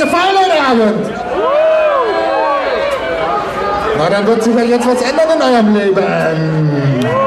gefallen heute Abend? Na, dann wird sich ja jetzt was ändern in eurem Leben.